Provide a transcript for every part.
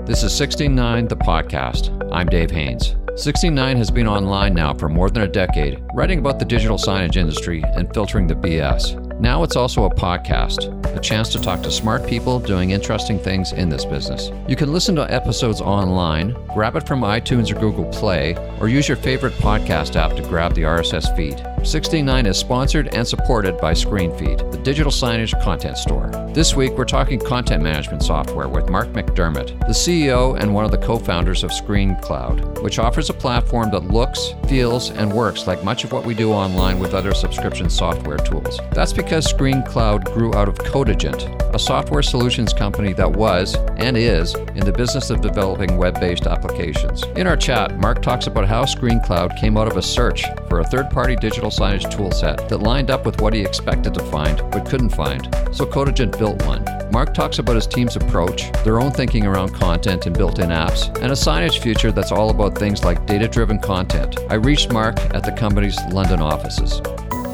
This is 69, the podcast. I'm Dave Haynes. 69 has been online now for more than a decade, writing about the digital signage industry and filtering the BS. Now it's also a podcast, a chance to talk to smart people doing interesting things in this business. You can listen to episodes online, grab it from iTunes or Google Play, or use your favorite podcast app to grab the RSS feed. 69 is sponsored and supported by ScreenFeed, the digital signage content store. This week, we're talking content management software with Mark McDermott, the CEO and one of the co-founders of ScreenCloud, which offers a platform that looks, feels, and works like much of what we do online with other subscription software tools. That's because ScreenCloud grew out of Codagent, a software solutions company that was, and is, in the business of developing web-based applications. In our chat, Mark talks about how ScreenCloud came out of a search for a third-party digital signage toolset that lined up with what he expected to find but couldn't find, so Codagent built one. Mark talks about his team's approach, their own thinking around content and built-in apps, and a signage future that's all about things like data-driven content. I reached Mark at the company's London offices.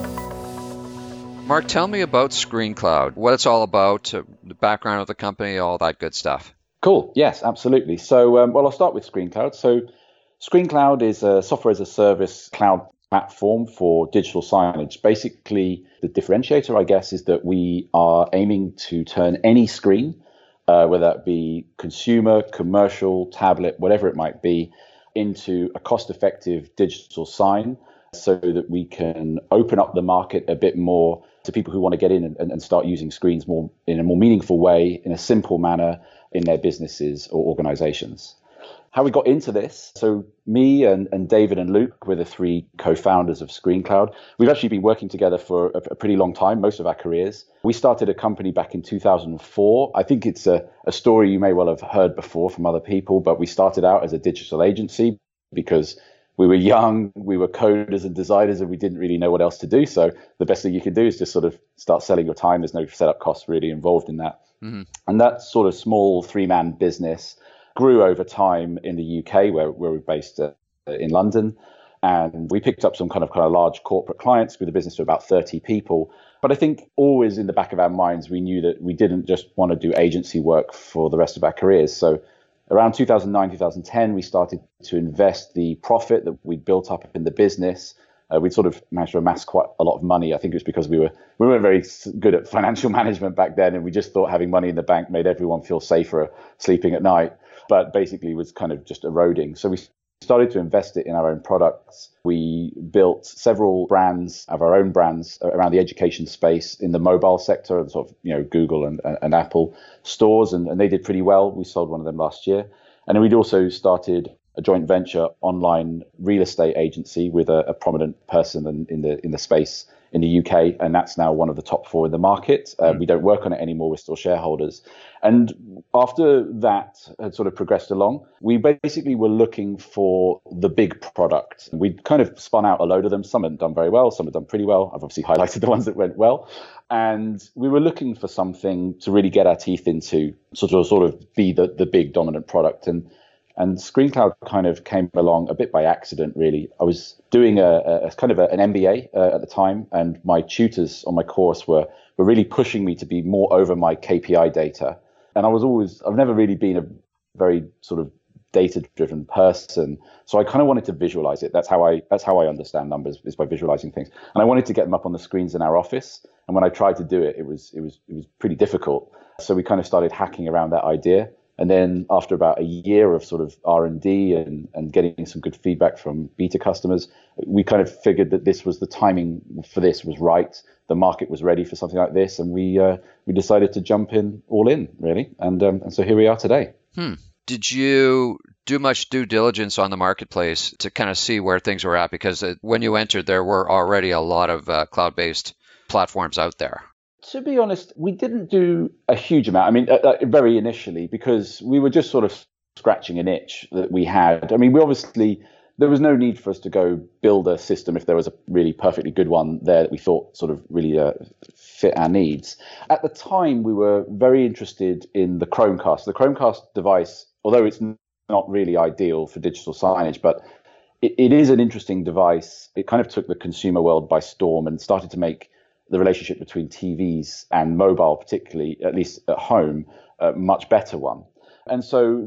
Mark, tell me about ScreenCloud, what it's all about, the background of the company, all that good stuff. Cool. Yes, absolutely. So, I'll start with ScreenCloud. So, ScreenCloud is a software as a service cloud platform for digital signage. Basically, the differentiator, I guess, is that we are aiming to turn any screen, whether that be consumer, commercial, tablet, whatever it might be, into a cost-effective digital sign so that we can open up the market a bit more to people who want to get in and start using screens more in a more meaningful way, in a simple manner in their businesses or organizations. How we got into this, so me and David and Luke were the three co-founders of ScreenCloud. We've actually been working together for a pretty long time, most of our careers. We started a company back in 2004. I think it's a story you may well have heard before from other people, but we started out as a digital agency because we were young, we were coders and designers, and we didn't really know what else to do. So the best thing you can do is just sort of start selling your time. There's no setup costs really involved in that. Mm-hmm. And that sort of small three-man business grew over time in the UK, where we're based in London. And we picked up some kind of large corporate clients with a business of about 30 people. But I think always in the back of our minds, we knew that we didn't just want to do agency work for the rest of our careers. So around 2009, 2010, we started to invest the profit that we'd built up in the business. We'd sort of managed to amass quite a lot of money. I think it was because we weren't very good at financial management back then, and we just thought having money in the bank made everyone feel safer sleeping at night, but basically was kind of just eroding. So we started to invest it in our own products. We built several brands of our own brands around the education space in the mobile sector, sort of Google and Apple stores, and they did pretty well. We sold one of them last year. And then we'd also started a joint venture online real estate agency with a prominent person in the space in the UK, and that's now one of the top four in the market. We don't work on it anymore, we're still shareholders. And after that had sort of progressed along, we basically were looking for the big product. We'd kind of spun out a load of them. Some had done very well, some had done pretty well. I've obviously highlighted the ones that went well. And we were looking for something to really get our teeth into, sort of be the big dominant product. And ScreenCloud kind of came along a bit by accident, really. I was doing a kind of an MBA at the time, and my tutors on my course were really pushing me to be more over my KPI data. And I've never really been a very sort of data-driven person, so I kind of wanted to visualize it. That's how I understand numbers, is by visualizing things. And I wanted to get them up on the screens in our office. And when I tried to do it, it was pretty difficult. So we kind of started hacking around that idea. And then after about a year of sort of R&D and getting some good feedback from beta customers, we kind of figured that this was the timing for this was right. The market was ready for something like this, and we decided to jump in all in, really. And so here we are today. Did you do much due diligence on the marketplace to kind of see where things were at? Because when you entered, there were already a lot of cloud-based platforms out there. To be honest, we didn't do a huge amount. I mean, very initially, because we were just sort of scratching an itch that we had. I mean, there was no need for us to go build a system if there was a really perfectly good one there that we thought sort of really fit our needs. At the time, we were very interested in the Chromecast. The Chromecast device, although it's not really ideal for digital signage, but it is an interesting device. It kind of took the consumer world by storm and started to make the relationship between TVs and mobile, particularly, at least at home, a much better one. And so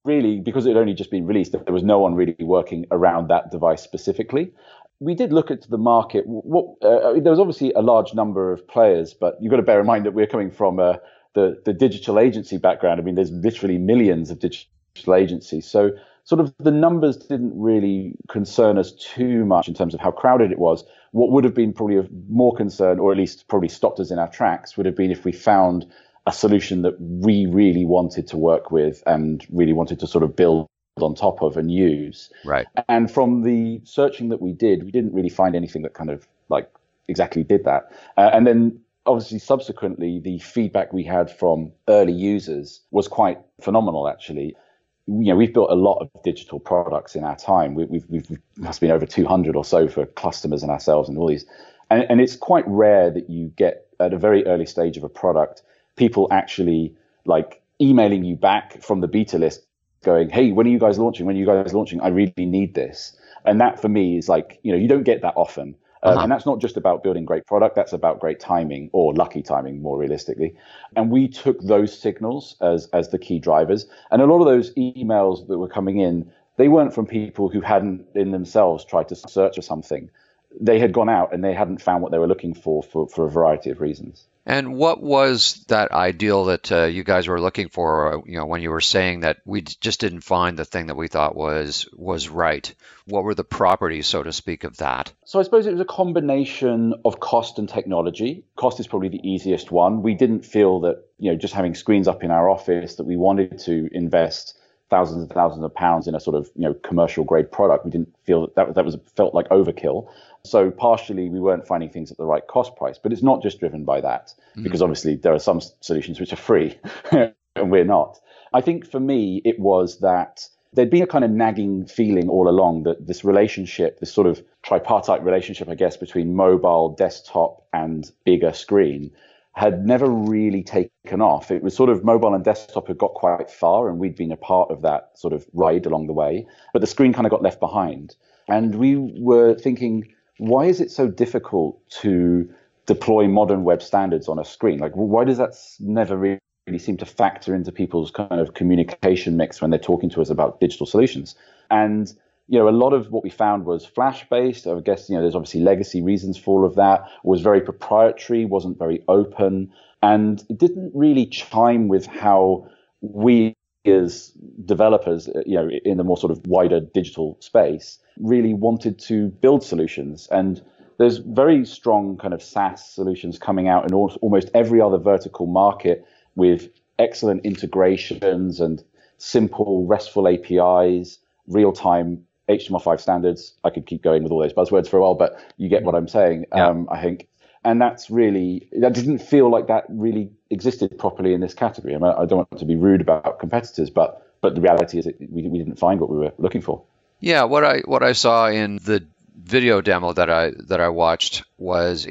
really, because it had only just been released, there was no one really working around that device specifically. We did look at the market. There was obviously a large number of players, but you've got to bear in mind that we're coming from the digital agency background. I mean, there's literally millions of digital agencies. So sort of the numbers didn't really concern us too much in terms of how crowded it was. What would have been probably of more concern, or at least probably stopped us in our tracks, would have been if we found a solution that we really wanted to work with and really wanted to sort of build on top of and use. Right. And from the searching that we did, we didn't really find anything that kind of like exactly did that. And then obviously subsequently, the feedback we had from early users was quite phenomenal, actually. We've built a lot of digital products in our time. We've must have been over 200 or so for customers and ourselves and all these. And it's quite rare that you get at a very early stage of a product, people actually like emailing you back from the beta list going, hey, when are you guys launching? When are you guys launching? I really need this. And that for me is like, you don't get that often. And that's not just about building great product. That's about great timing, or lucky timing, more realistically. And we took those signals as the key drivers. And a lot of those emails that were coming in, they weren't from people who hadn't in themselves tried to search for something. They had gone out and they hadn't found what they were looking for a variety of reasons. And what was that ideal that you guys were looking for, when you were saying that we just didn't find the thing that we thought was right? What were the properties, so to speak, of that? So I suppose it was a combination of cost and technology. Cost is probably the easiest one. We didn't feel that, just having screens up in our office, that we wanted to invest thousands and thousands of pounds in a sort of, commercial grade product. We didn't feel that felt like overkill. So partially we weren't finding things at the right cost price, but it's not just driven by that, because obviously there are some solutions which are free and we're not. I think for me, it was that there'd been a kind of nagging feeling all along that this relationship, this sort of tripartite relationship, I guess, between mobile, desktop and bigger screen had never really taken off. It was sort of mobile and desktop had got quite far and we'd been a part of that sort of ride along the way, but the screen kind of got left behind. And we were thinking, why is it so difficult to deploy modern web standards on a screen? Like, why does that never really seem to factor into people's kind of communication mix when they're talking to us about digital solutions? And, a lot of what we found was Flash-based. I guess, there's obviously legacy reasons for all of that. It was very proprietary, wasn't very open, and it didn't really chime with how we as developers, in the more sort of wider digital space, really wanted to build solutions. And there's very strong kind of SaaS solutions coming out in almost every other vertical market with excellent integrations and simple RESTful APIs, real-time HTML5 standards. I could keep going with all those buzzwords for a while, but you get what I'm saying, yeah. I think. And that didn't feel like that really existed properly in this category. I mean, I don't want to be rude about competitors, but the reality is that we didn't find what we were looking for. Yeah, what I saw in the video demo that I watched was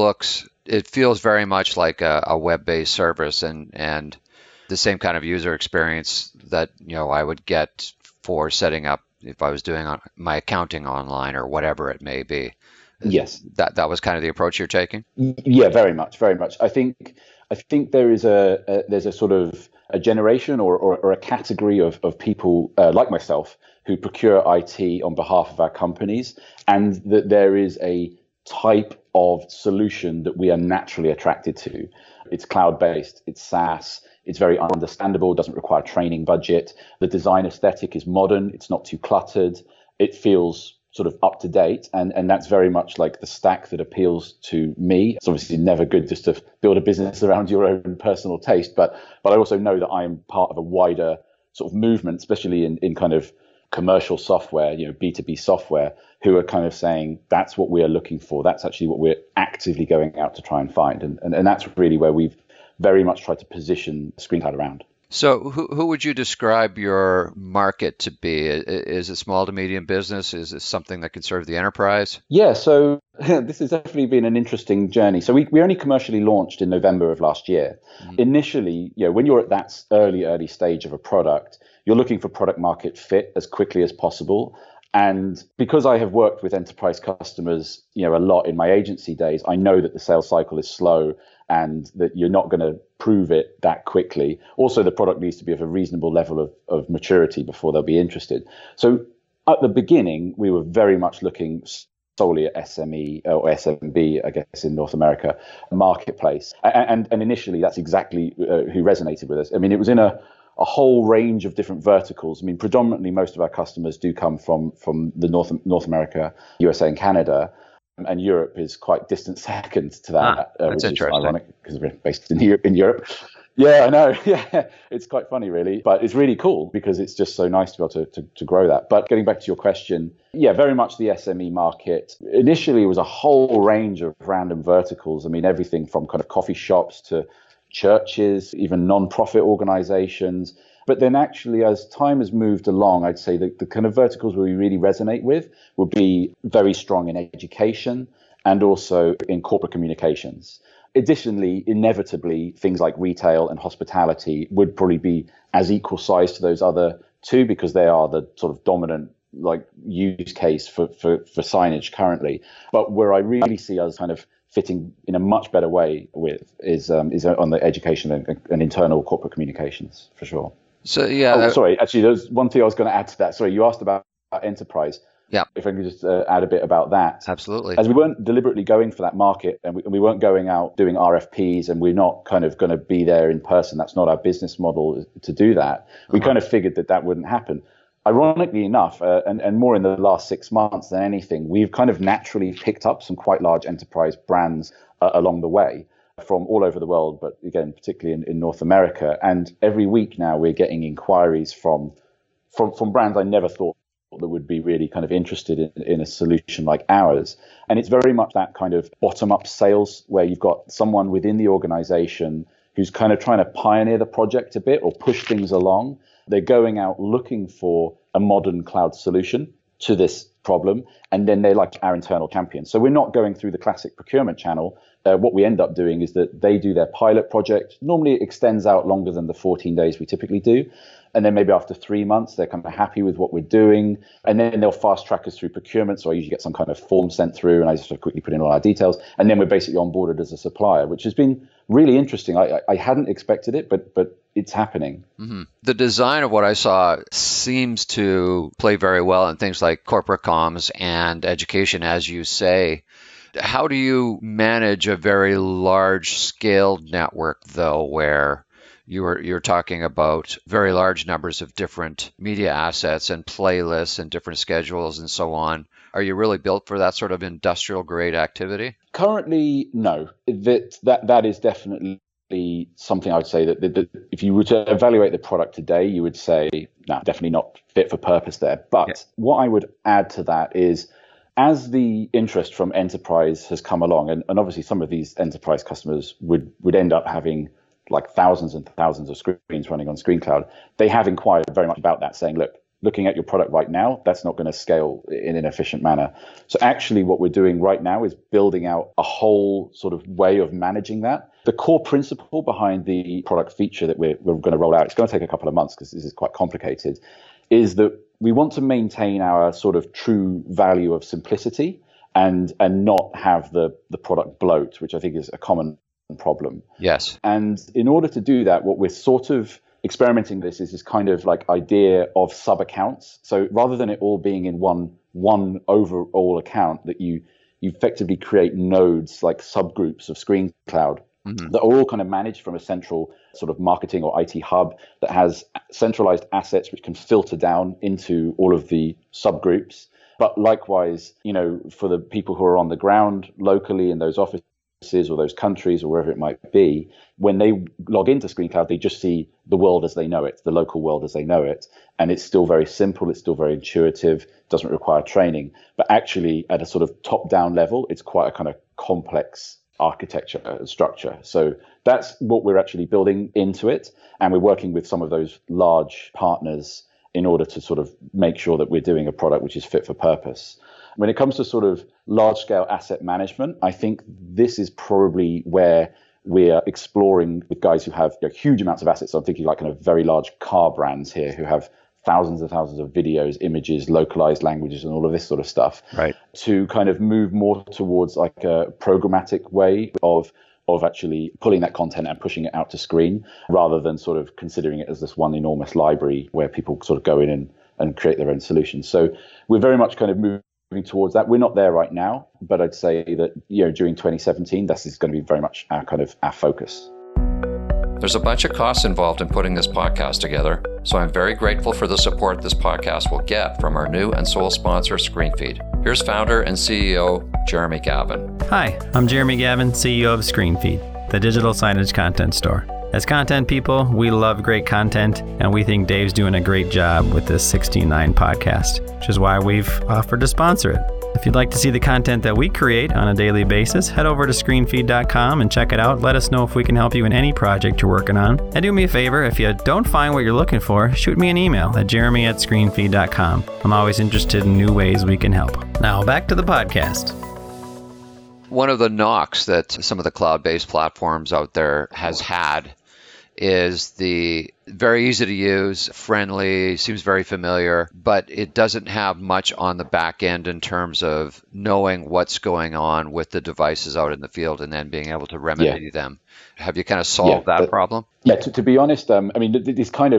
it feels very much like a web-based service and the same kind of user experience that I would get for setting up if I was doing my accounting online or whatever it may be. Yes, that was kind of the approach you're taking. Yeah, very much. I think there's a sort of a generation or a category of people like myself who procure IT on behalf of our companies, and that there is a type of solution that we are naturally attracted to. It's cloud-based, it's SaaS, it's very understandable, doesn't require training budget. The design aesthetic is modern, it's not too cluttered, it feels sort of up to date, and that's very much like the stack that appeals to me. It's obviously never good just to build a business around your own personal taste, but I also know that I am part of a wider sort of movement, especially in kind of commercial software, B2B software, who are kind of saying that's what we are looking for. That's actually what we're actively going out to try and find, and that's really where we've very much tried to position ScreenCloud around. So who would you describe your market to be? Is it small to medium business? Is it something that can serve the enterprise? Yeah, so this has definitely been an interesting journey. So we only commercially launched in November of last year. Mm-hmm. Initially, when you're at that early stage of a product, you're looking for product market fit as quickly as possible. And because I have worked with enterprise customers, a lot in my agency days, I know that the sales cycle is slow and that you're not going to prove it that quickly. Also, the product needs to be of a reasonable level of maturity before they'll be interested. So at the beginning, we were very much looking solely at SME or SMB, I guess, in North America marketplace. And initially, that's exactly who resonated with us. I mean, it was in a whole range of different verticals. I mean, predominantly, most of our customers do come from the North America, USA, and Canada. And Europe is quite distant second to that, which is ironic because we're based in Europe. Yeah, I know. Yeah, it's quite funny, really. But it's really cool because it's just so nice to be able to grow that. But getting back to your question, yeah, very much the SME market. Initially, it was a whole range of random verticals. I mean, everything from kind of coffee shops to churches, even non-profit organizations. But then actually, as time has moved along, I'd say that the kind of verticals where we really resonate with would be very strong in education and also in corporate communications. Additionally, inevitably, things like retail and hospitality would probably be as equal size to those other two because they are the sort of dominant use case for signage currently. But where I really see us kind of fitting in a much better way with is on the education and internal corporate communications for sure. So yeah. Sorry. Actually, there's one thing I was going to add to that. Sorry, you asked about enterprise. Yeah. If I could just add a bit about that. Absolutely. As we weren't deliberately going for that market and we weren't going out doing RFPs and we're not kind of going to be there in person. That's not our business model to do that. We kind of figured that wouldn't happen. Ironically enough, and more in the last 6 months than anything, we've kind of naturally picked up some quite large enterprise brands along the way from all over the world, but again, particularly in North America. And every week now we're getting inquiries from brands I never thought that would be really kind of interested in a solution like ours. And it's very much that kind of bottom-up sales where you've got someone within the organization who's kind of trying to pioneer the project a bit or push things along. They're going out looking for a modern cloud solution to this problem, and then they're like our internal champions. So we're not going through the classic procurement channel. What we end up doing is that they do their pilot project. Normally it extends out longer than the 14 days we typically do. And then maybe after 3 months, they're kind of happy with what we're doing. And then they'll fast track us through procurement. So I usually get some kind of form sent through and I just sort of quickly put in all our details. And then we're basically onboarded as a supplier, which has been really interesting. I hadn't expected it, but it's happening. Mm-hmm. The design of what I saw seems to play very well in things like corporate comms and education, as you say. How do you manage a very large scaled network, though, where you're talking about very large numbers of different media assets and playlists and different schedules and so on? Are you really built for that sort of industrial grade activity? Currently, no. That is definitely something I would say that if you were to evaluate the product today, you would say, no, definitely not fit for purpose there. But What I would add to that is, as the interest from enterprise has come along, and obviously some of these enterprise customers would end up having like thousands and thousands of screens running on ScreenCloud, they have inquired very much about that, saying, look, looking at your product right now, that's not going to scale in an efficient manner. So actually what we're doing right now is building out a whole sort of way of managing that. The core principle behind the product feature that we're going to roll out, it's going to take a couple of months because this is quite complicated, is that we want to maintain our sort of true value of simplicity and not have the product bloat, which I think is a common problem. Yes. And in order to do that, what we're sort of experimenting with is this kind of like idea of sub accounts. So rather than it all being in one overall account, that you effectively create nodes, like subgroups of ScreenCloud that are all kind of managed from a central sort of marketing or IT hub that has centralized assets which can filter down into all of the subgroups. But likewise, for the people who are on the ground locally in those offices or those countries or wherever it might be, when they log into ScreenCloud, they just see the world as they know it, the local world as they know it. And it's still very simple. It's still very intuitive, doesn't require training. But actually, at a sort of top-down level, it's quite a kind of complex architecture structure. So that's what we're actually building into it. And we're working with some of those large partners in order to sort of make sure that we're doing a product which is fit for purpose. When it comes to sort of large-scale asset management, I think this is probably where we are exploring with guys who have huge amounts of assets. So I'm thinking like kind of very large car brands here who have thousands and thousands of videos, images, localized languages, and all of this sort of stuff, right, to kind of move more towards like a programmatic way of actually pulling that content and pushing it out to screen, rather than sort of considering it as this one enormous library where people sort of go in and create their own solutions. So we're very much kind of moving towards that. We're not there right now, but I'd say that, during 2017, this is going to be very much our focus. There's a bunch of costs involved in putting this podcast together, so I'm very grateful for the support this podcast will get from our new and sole sponsor, ScreenFeed. Here's founder and CEO, Jeremy Gavin. Hi, I'm Jeremy Gavin, CEO of ScreenFeed, the digital signage content store. As content people, we love great content, and we think Dave's doing a great job with this 16.9 podcast, which is why we've offered to sponsor it. If you'd like to see the content that we create on a daily basis, head over to screenfeed.com and check it out. Let us know if we can help you in any project you're working on. And do me a favor, if you don't find what you're looking for, shoot me an email at jeremy@screenfeed.com. I'm always interested in new ways we can help. Now back to the podcast. One of the knocks that some of the cloud-based platforms out there has had is the very easy to use, friendly, seems very familiar, but it doesn't have much on the back end in terms of knowing what's going on with the devices out in the field and then being able to remedy them. Have you kind of solved that problem? Yeah, to be honest, I mean, it's kind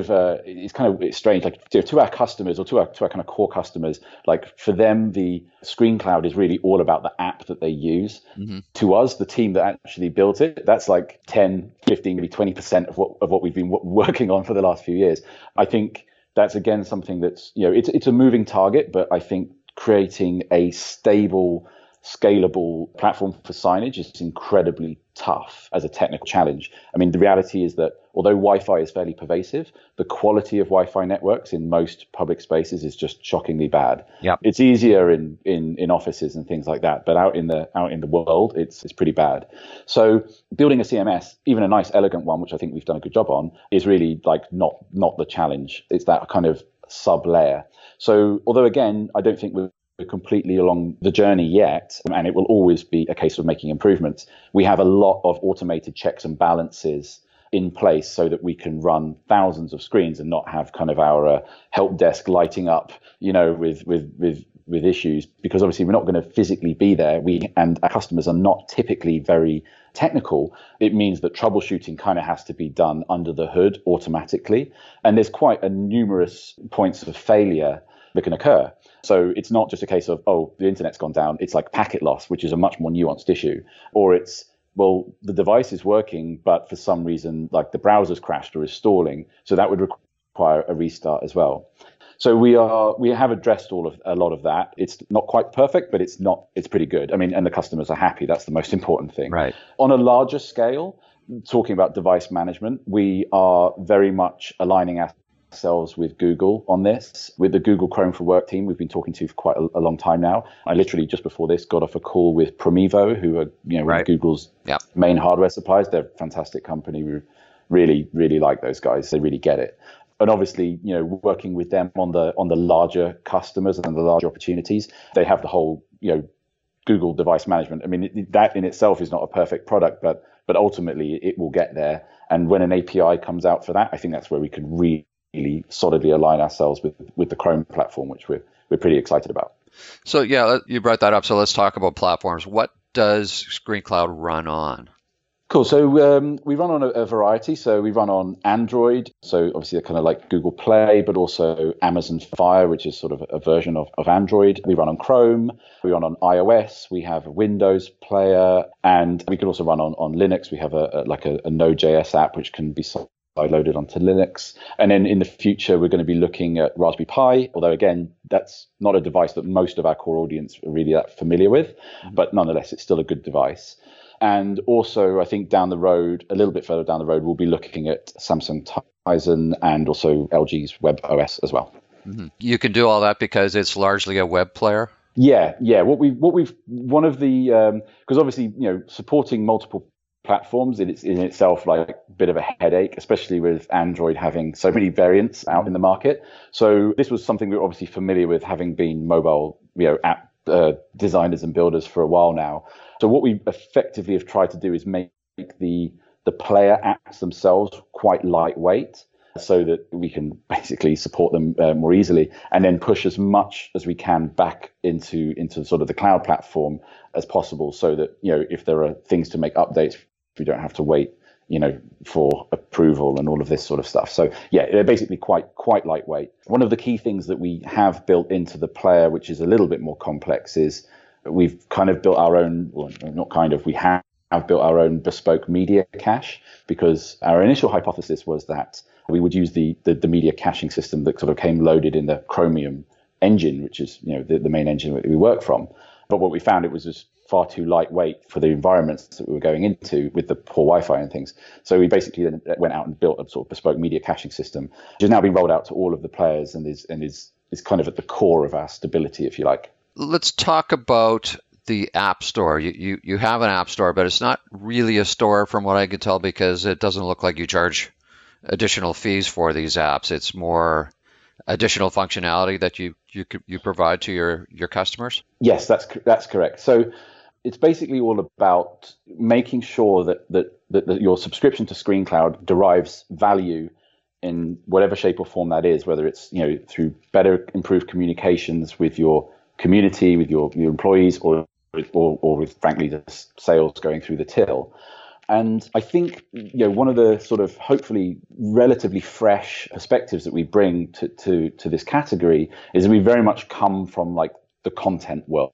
of strange. Like to our customers, or to our kind of core customers, like for them, the ScreenCloud is really all about the app that they use. Mm-hmm. To us, the team that actually built it, that's like 10, 15, maybe 20% of what we've been working on for the last few years. I think that's again something that's, it's a moving target, but I think creating a stable, scalable platform for signage is incredibly tough as a technical challenge. I mean, the reality is that although Wi-Fi is fairly pervasive, the quality of Wi-Fi networks in most public spaces is just shockingly bad. Yep. It's easier in offices and things like that, but out in the world, it's pretty bad. So building a CMS, even a nice, elegant one, which I think we've done a good job on, is really like not the challenge. It's that kind of sub layer. So although again, I don't think we're completely along the journey yet, and it will always be a case of making improvements, we have a lot of automated checks and balances in place so that we can run thousands of screens and not have kind of our help desk lighting up, with issues, because obviously we're not going to physically be there. And our customers are not typically very technical. It means that troubleshooting kind of has to be done under the hood automatically. And there's quite a numerous points of failure that can occur. So it's not just a case of, the internet's gone down. It's like packet loss, which is a much more nuanced issue. Or it's, the device is working, but for some reason, like the browser's crashed or is stalling. So that would require a restart as well. So we have addressed a lot of that. It's not quite perfect, but it's pretty good. I mean, and the customers are happy. That's the most important thing. Right. On a larger scale, talking about device management, we are very much aligning ourselves with Google on this. With the Google Chrome for Work team, we've been talking to for quite a long time now. I literally just before this got off a call with Promevo, who are one of Google's main hardware suppliers. They're a fantastic company. We really, really like those guys. They really get it. And obviously, working with them on the larger customers and the larger opportunities, they have the whole Google device management. I mean, that in itself is not a perfect product, but ultimately it will get there. And when an API comes out for that, I think that's where we can really solidly align ourselves with the Chrome platform, which we're pretty excited about. So yeah, you brought that up. So let's talk about platforms. What does ScreenCloud run on? Cool. So we run on a variety. So we run on Android. So obviously they're kind of like Google Play, but also Amazon Fire, which is sort of a version of Android. We run on Chrome. We run on iOS. We have a Windows player, and we can also run on Linux. We have a Node.js app, which can be loaded onto Linux. And then in the future, we're going to be looking at Raspberry Pi, although again, that's not a device that most of our core audience are really that familiar with, but nonetheless, it's still a good device. And also, I think down the road, a little bit further down the road, we'll be looking at Samsung Tizen and also LG's WebOS as well. Mm-hmm. You can do all that because it's largely a web player? Yeah. Because obviously, supporting multiple platforms in itself like a bit of a headache, especially with Android having so many variants out in the market. So this was something we were obviously familiar with, having been mobile, app designers and builders for a while now. So what we effectively have tried to do is make the player apps themselves quite lightweight. so that we can basically support them more easily, and then push as much as we can back into sort of the cloud platform as possible, so that, if there are things to make updates, we don't have to wait, for approval and all of this sort of stuff. So yeah, they're basically quite lightweight. One of the key things that we have built into the player, which is a little bit more complex, is we've kind of built our own, well, not kind of, we have built our own bespoke media cache, because our initial hypothesis was that we would use the media caching system that sort of came loaded in the Chromium engine, which is, the main engine that we work from. But what we found, it was just far too lightweight for the environments that we were going into with the poor Wi-Fi and things. So we basically then went out and built a sort of bespoke media caching system, which has now been rolled out to all of the players and is kind of at the core of our stability, if you like. Let's talk about the App Store. You have an App Store, but it's not really a store from what I can tell, because it doesn't look like you charge additional fees for these apps. It's more additional functionality that you provide to your customers? Yes, that's correct. So it's basically all about making sure that your subscription to ScreenCloud derives value in whatever shape or form that is, whether it's through better improved communications with your community, with your employees, or with, frankly, the sales going through the till. And I think one of the sort of hopefully relatively fresh perspectives that we bring to this category is that we very much come from like the content world,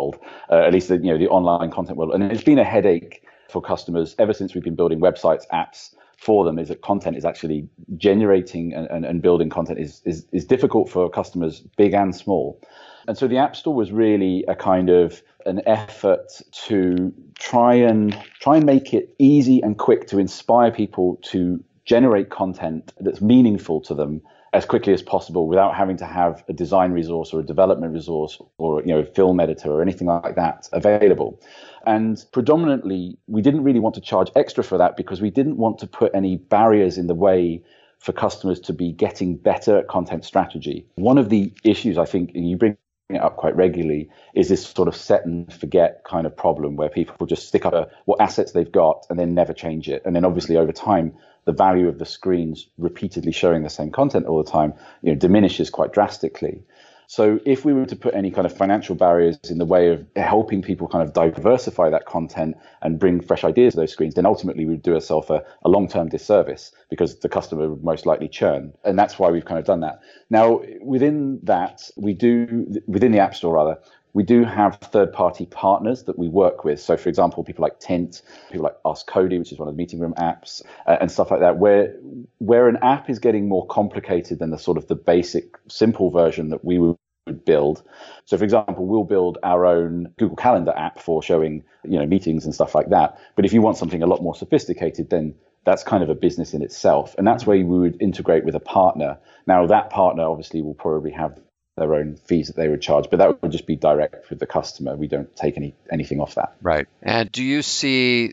at least the online content world, and it's been a headache for customers ever since we've been building websites, apps for them. Is that content is actually generating and building content is difficult for customers, big and small. And so the App Store was really a kind of an effort to try and make it easy and quick to inspire people to generate content that's meaningful to them as quickly as possible, without having to have a design resource or a development resource or a film editor or anything like that available. And predominantly, we didn't really want to charge extra for that, because we didn't want to put any barriers in the way for customers to be getting better at content strategy. One of the issues, I think, and you bring it up quite regularly, is this sort of set and forget kind of problem, where people just stick up what assets they've got and then never change it. And then obviously over time, the value of the screens repeatedly showing the same content all the time, diminishes quite drastically. So if we were to put any kind of financial barriers in the way of helping people kind of diversify that content and bring fresh ideas to those screens, then ultimately we'd do ourselves a long-term disservice, because the customer would most likely churn. And that's why we've kind of done that. Now, within that, within the App Store, we do have third-party partners that we work with. So, for example, people like Tint, people like Ask Cody, which is one of the meeting room apps, and stuff like that, where an app is getting more complicated than the sort of the basic, simple version that we would build. So, for example, we'll build our own Google Calendar app for showing, meetings and stuff like that. But if you want something a lot more sophisticated, then that's kind of a business in itself. And that's where we would integrate with a partner. Now, that partner obviously will probably have their own fees that they would charge, but that would just be direct with the customer. We don't take anything off that. Right. And do you see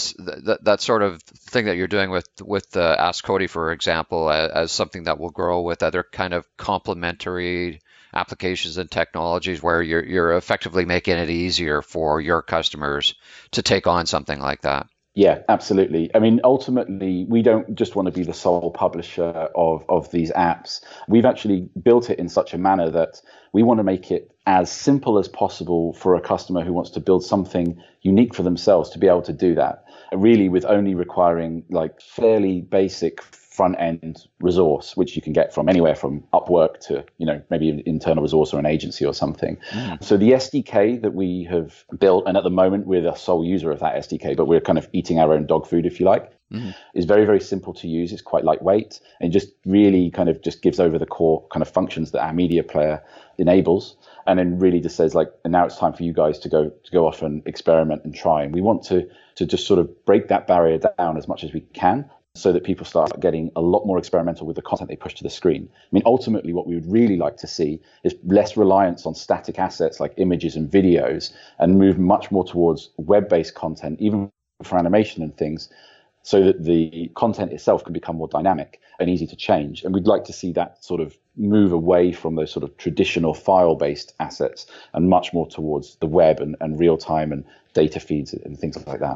that sort of thing that you're doing with Ask Cody, for example, as something that will grow with other kind of complementary applications and technologies, where you're effectively making it easier for your customers to take on something like that? Yeah, absolutely. I mean, ultimately, we don't just want to be the sole publisher of these apps. We've actually built it in such a manner that we want to make it as simple as possible for a customer who wants to build something unique for themselves to be able to do that, really with only requiring like fairly basic front-end resource, which you can get from anywhere from Upwork to, maybe an internal resource or an agency or something. So the SDK that we have built, and at the moment we're the sole user of that SDK, but we're kind of eating our own dog food, if you like, is very, very simple to use. It's quite lightweight and just really kind of just gives over the core kind of functions that our media player enables. And then really just says like, and now it's time for you guys to go off and experiment and try. And we want to just sort of break that barrier down as much as we can, so that people start getting a lot more experimental with the content they push to the screen. I mean, ultimately, what we would really like to see is less reliance on static assets like images and videos, and move much more towards web-based content, even for animation and things, so that the content itself can become more dynamic and easy to change. And we'd like to see that sort of move away from those sort of traditional file-based assets and much more towards the web and real-time and data feeds and things like that.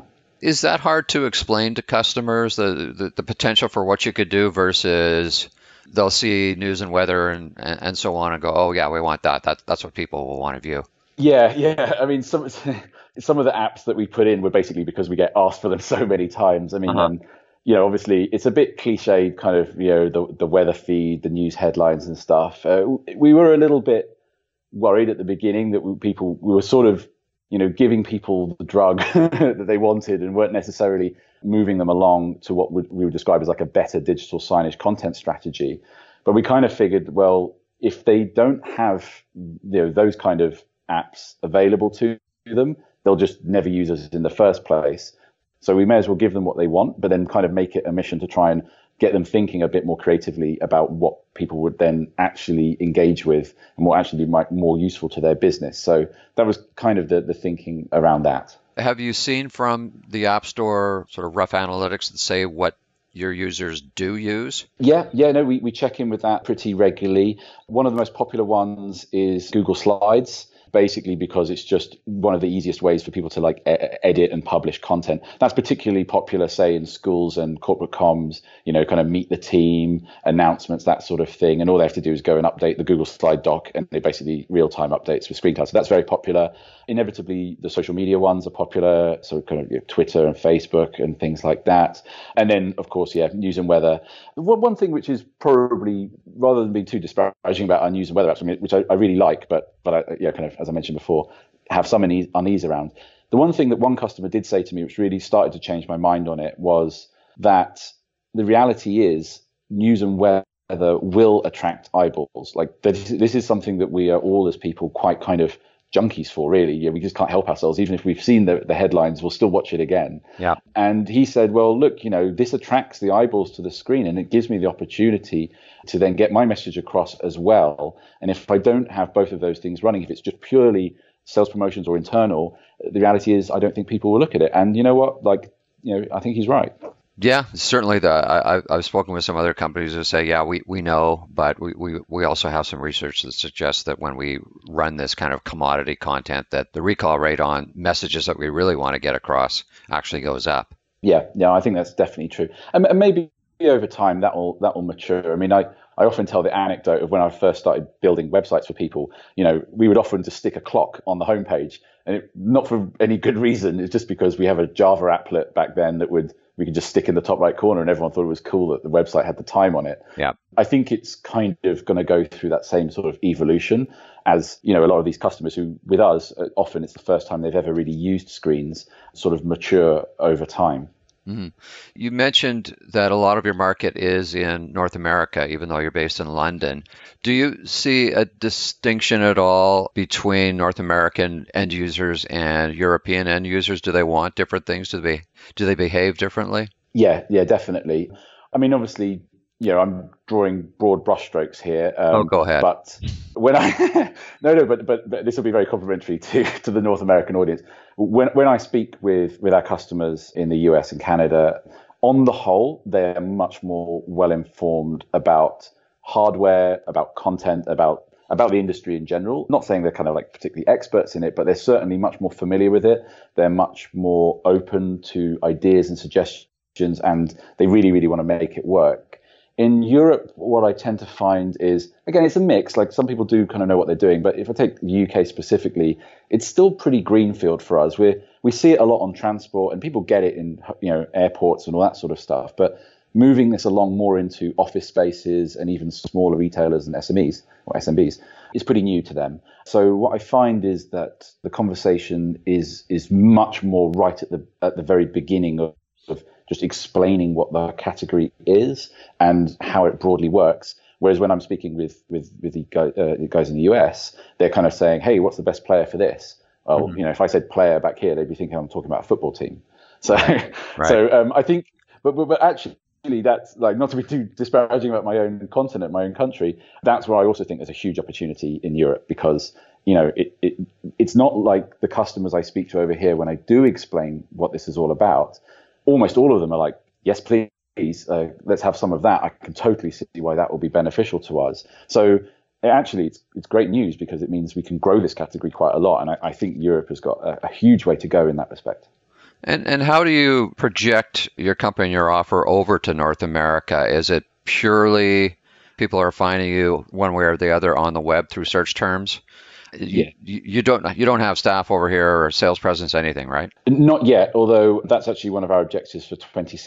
Is that hard to explain to customers, the potential for what you could do versus they'll see news and weather and so on and go, oh yeah, we want that. That's what people will want to view. Yeah. I mean, some of the apps that we put in were basically because we get asked for them so many times. I mean, obviously it's a bit cliched, kind of, the weather feed, the news headlines and stuff. We were a little bit worried at the beginning that we were sort of, giving people the drug that they wanted and weren't necessarily moving them along to what we would describe as like a better digital signage content strategy. But we kind of figured, well, if they don't have those kind of apps available to them, they'll just never use us in the first place. So we may as well give them what they want, but then kind of make it a mission to try and get them thinking a bit more creatively about what people would then actually engage with and what actually might be more useful to their business. So that was kind of the thinking around that. Have you seen from the App Store sort of rough analytics that say what your users do use? Yeah, no, we check in with that pretty regularly. One of the most popular ones is Google Slides, basically because it's just one of the easiest ways for people to like edit and publish content. That's particularly popular, say, in schools and corporate comms, kind of meet the team, announcements, that sort of thing. And all they have to do is go and update the Google Slide doc and they basically real-time updates with ScreenCloud. So that's very popular. Inevitably, the social media ones are popular, so kind of Twitter and Facebook and things like that. And then, of course, news and weather. One thing which is probably, rather than being too disparaging about our news and weather apps, which I really like, but I kind of, as I mentioned before, have some unease around. The one thing that one customer did say to me, which really started to change my mind on it, was that the reality is news and weather will attract eyeballs. Like this is something that we are all as people quite kind of junkies for, really. Yeah, we just can't help ourselves. Even if we've seen the headlines, we'll still watch it again. Yeah. And he said, well, look, this attracts the eyeballs to the screen and it gives me the opportunity to then get my message across as well. And if I don't have both of those things running, if it's just purely sales promotions or internal, the reality is I don't think people will look at it. And you know what? I think he's right. Yeah, certainly. I've spoken with some other companies who say, yeah, we know, but we also have some research that suggests that when we run this kind of commodity content, that the recall rate on messages that we really want to get across actually goes up. Yeah, I think that's definitely true. And maybe over time that will mature. I mean, I often tell the anecdote of when I first started building websites for people. We would often just stick a clock on the homepage, and not for any good reason. It's just because we have a Java applet back then that we could just stick in the top right corner, and everyone thought it was cool that the website had the time on it. Yeah, I think it's kind of going to go through that same sort of evolution as a lot of these customers who, with us, often it's the first time they've ever really used screens, sort of mature over time. Mm-hmm. You mentioned that a lot of your market is in North America, even though you're based in London. Do you see a distinction at all between North American end users and European end users? Do they want different things? Do they behave differently? Yeah, definitely. I mean, obviously, I'm drawing broad brushstrokes here. Go ahead. But when I but this will be very complimentary to the North American audience. When I speak with our customers in the US and Canada, on the whole, they're much more well informed about hardware, about content, about the industry in general. Not saying they're kind of like particularly experts in it, but they're certainly much more familiar with it. They're much more open to ideas and suggestions, and they really, really want to make it work. In Europe, what I tend to find is, again, it's a mix. Like some people do kind of know what they're doing, but if I take the UK specifically, it's still pretty greenfield for us. We see it a lot on transport, and people get it in airports and all that sort of stuff. But moving this along more into office spaces and even smaller retailers and SMEs or SMBs is pretty new to them. So what I find is that the conversation is much more right at the very beginning of just explaining what the category is and how it broadly works. Whereas when I'm speaking with the guys in the US, they're kind of saying, hey, what's the best player for this? Well, if I said player back here, they'd be thinking I'm talking about a football team. So, right. I think, but actually, that's like, not to be too disparaging about my own continent, my own country. That's where I also think there's a huge opportunity in Europe because, it's not like the customers I speak to over here when I do explain what this is all about. Almost all of them are like, yes, please, let's have some of that. I can totally see why that will be beneficial to us. So actually, it's great news because it means we can grow this category quite a lot. And I think Europe has got a huge way to go in that respect. And how do you project your company and your offer over to North America? Is it purely people are finding you one way or the other on the web through search terms? Yeah. You don't have staff over here or sales presence, anything, right? Not yet, although that's actually one of our objectives for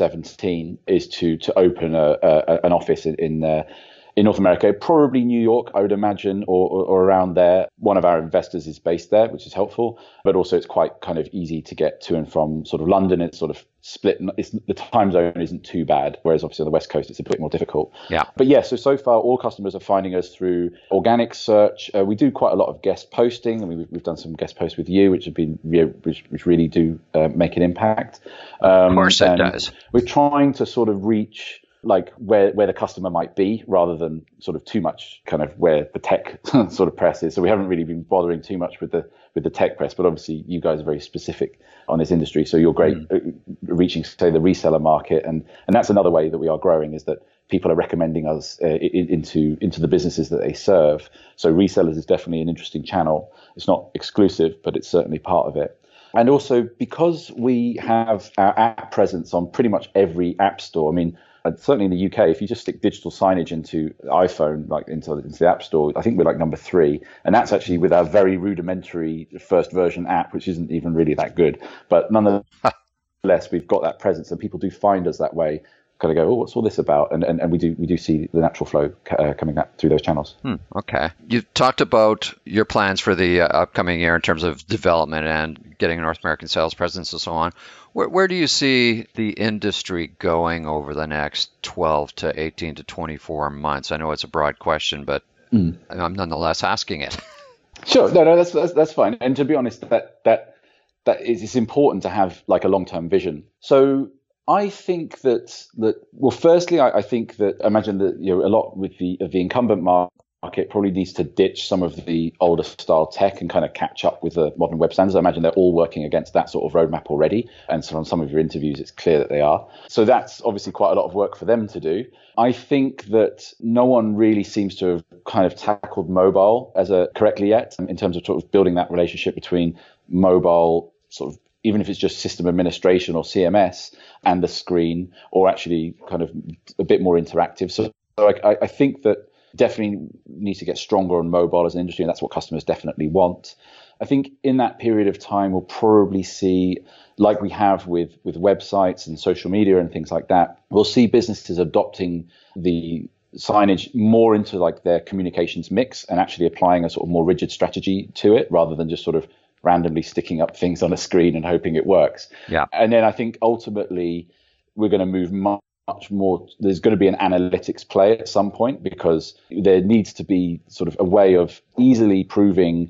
2017 is to open an office in North America, probably New York, I would imagine, or around there. One of our investors is based there, which is helpful, but also it's quite kind of easy to get to and from sort of London. It's sort of split. The time zone isn't too bad, whereas obviously on the West Coast, it's a bit more difficult. Yeah. But yeah, so far, all customers are finding us through organic search. We do quite a lot of guest posting. I mean, we've done some guest posts with you, which have been, which really do make an impact. Of course it does. We're trying to sort of reach like where the customer might be rather than sort of too much kind of where the tech sort of press is. So we haven't really been bothering too much with the tech press, but obviously you guys are very specific on this industry. So you're great reaching, say, the reseller market. And that's another way that we are growing, is that people are recommending us into the businesses that they serve. So resellers is definitely an interesting channel. It's not exclusive, but it's certainly part of it. And also because we have our app presence on pretty much every app store. I mean, certainly in the UK, if you just stick digital signage into iPhone, like into the App Store, I think we're like number 3. And that's actually with our very rudimentary first version app, which isn't even really that good. But nonetheless, we've got that presence, and people do find us that way. Kind of go, oh, what's all this about? And we do see the natural flow coming up through those channels. Okay. You talked about your plans for the upcoming year in terms of development and getting a North American sales presence and so on. Where do you see the industry going over the next 12 to 18 to 24 months? I know it's a broad question, but I'm nonetheless asking it. Sure. No, that's fine. And to be honest, that it's important to have like a long-term vision. So I think that well, firstly, I think that I imagine that a lot with the incumbent market probably needs to ditch some of the older style tech and kind of catch up with the modern web standards. I imagine they're all working against that sort of roadmap already. And so on some of your interviews, it's clear that they are. So that's obviously quite a lot of work for them to do. I think that no one really seems to have kind of tackled mobile correctly yet in terms of sort of building that relationship between mobile sort of, even if it's just system administration or CMS and the screen, or actually kind of a bit more interactive. So I think that definitely needs to get stronger on mobile as an industry, and that's what customers definitely want. I think in that period of time, we'll probably see, like we have with websites and social media and things like that, we'll see businesses adopting the signage more into like their communications mix and actually applying a sort of more rigid strategy to it rather than just sort of randomly sticking up things on a screen and hoping it works. Yeah. And then I think ultimately we're going to move much more. There's going to be an analytics play at some point, because there needs to be sort of a way of easily proving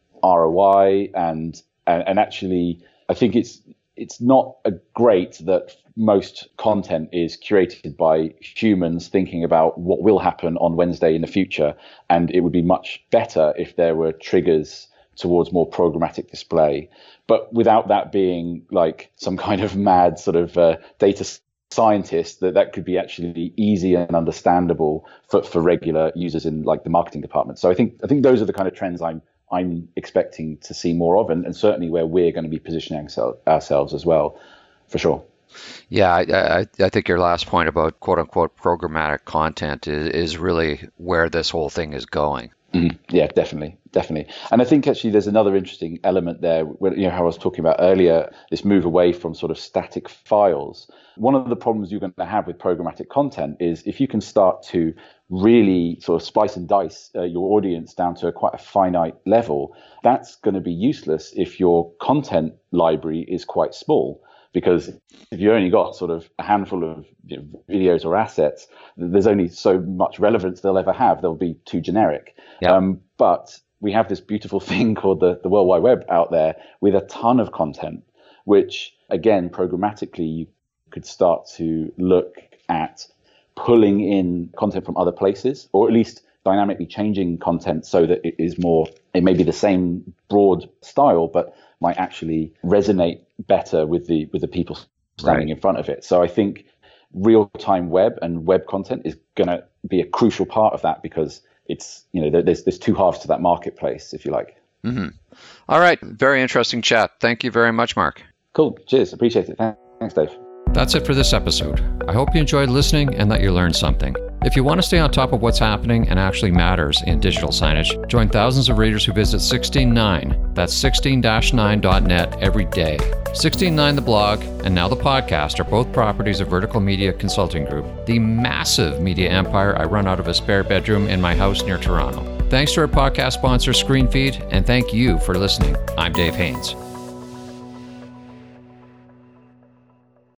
ROI and actually I think it's not great that most content is curated by humans thinking about what will happen on Wednesday in the future, and it would be much better if there were triggers towards more programmatic display, but without that being like some kind of mad sort of data scientist, that could be actually easy and understandable for regular users in like the marketing department. So I think those are the kind of trends I'm expecting to see more of, and certainly where we're going to be positioning ourselves as well, for sure. Yeah, I think your last point about quote unquote programmatic content is really where this whole thing is going. Mm-hmm. Yeah, definitely. And I think actually there's another interesting element there, where, how I was talking about earlier, this move away from sort of static files. One of the problems you're going to have with programmatic content is if you can start to really sort of splice and dice your audience down to quite a finite level, that's going to be useless if your content library is quite small. Because if you only got sort of a handful of videos or assets, there's only so much relevance they'll ever have. They'll be too generic. Yep. But we have this beautiful thing called the World Wide Web out there with a ton of content, which, again, programmatically, you could start to look at pulling in content from other places, or at least dynamically changing content so that it may be the same broad style, but might actually resonate better with the people standing in front of it. So I think real-time web and web content is going to be a crucial part of that, because it's, there's two halves to that marketplace, if you like. Mm-hmm. All right. Very interesting chat. Thank you very much, Mark. Cool. Cheers. Appreciate it. Thanks, Dave. That's it for this episode. I hope you enjoyed listening and that you learned something. If you want to stay on top of what's happening and actually matters in digital signage, join thousands of readers who visit 16.9, that's 16-9.net every day. 16.9 the blog and now the podcast are both properties of Vertical Media Consulting Group, the massive media empire I run out of a spare bedroom in my house near Toronto. Thanks to our podcast sponsor, ScreenFeed, and thank you for listening. I'm Dave Haynes.